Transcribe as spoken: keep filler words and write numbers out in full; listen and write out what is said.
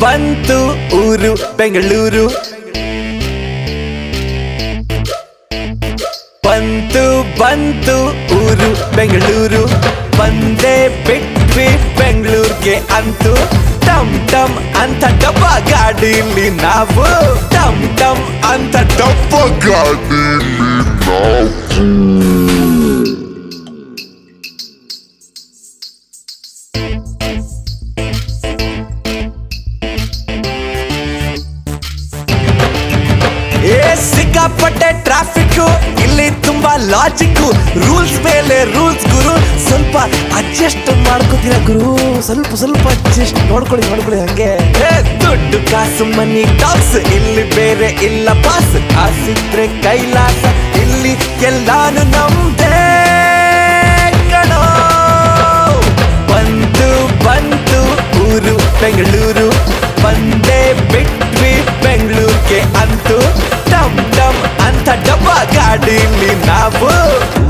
ಬಂತು ಊರು ಬೆಂಗಳೂರು ಬಂತು ಬಂತು ಊರು ಬೆಂಗಳೂರು ಬಂದೇ ಬಿಟ್ವಿ ಬೆಂಗಳೂರಿಗೆ ಅಂತೂ ಟಮ್ ಟಮ್ ಅಂತ ಡಬ್ಬ ಗಾಡಿಲಿ ನಾವು ಟಮ್ ಟಮ್ ಅಂತ ಡಬ್ಬ ಗಾಡಿಲಿ ನಾವು ಸಿಕ್ಕಾಪಟ್ಟೆ ಟ್ರಾಫಿಕ್ ಇಲ್ಲಿ ತುಂಬಾ ಲಾಜಿಕ್ ರೂಲ್ಸ್ ಮೇಲೆ ರೂಲ್ಸ್ ಗುರು ಸ್ವಲ್ಪ ಅಡ್ಜಸ್ಟ್ ಮಾಡ್ಕೋತೀರ ಗುರು ಸ್ವಲ್ಪ ಸ್ವಲ್ಪ ಅಡ್ಜಸ್ಟ್ ನೋಡ್ಕೊಳ್ಳಿ ನೋಡ್ಕೊಳ್ಳಿ ಹಂಗೆ ದುಡ್ಡು ಕಾಸು ಮನಿ ಟಾಕ್ಸ್ ಇಲ್ಲಿ ಬೇರೆ ಇಲ್ಲ ಪಾಸ್ ಕಾಸಿದ್ರೆ ಕೈಲಾಸ ಇಲ್ಲಿ ಎಲ್ಲಾನು ನಮ್ದೇ ಕಣೋ ಬಂತು ಬಂತು ಊರು ಬೆಂಗಳೂರು ಬಂದೇ ಬಿಟ್ವಿ ಬೆಂಗಳೂರಿಗೆ ಅಂತೂ ಟಮ್ ಟಮ್ ಅಂತ ಡಬ್ಬ ಗಾಡಿಲಿ ನಾವು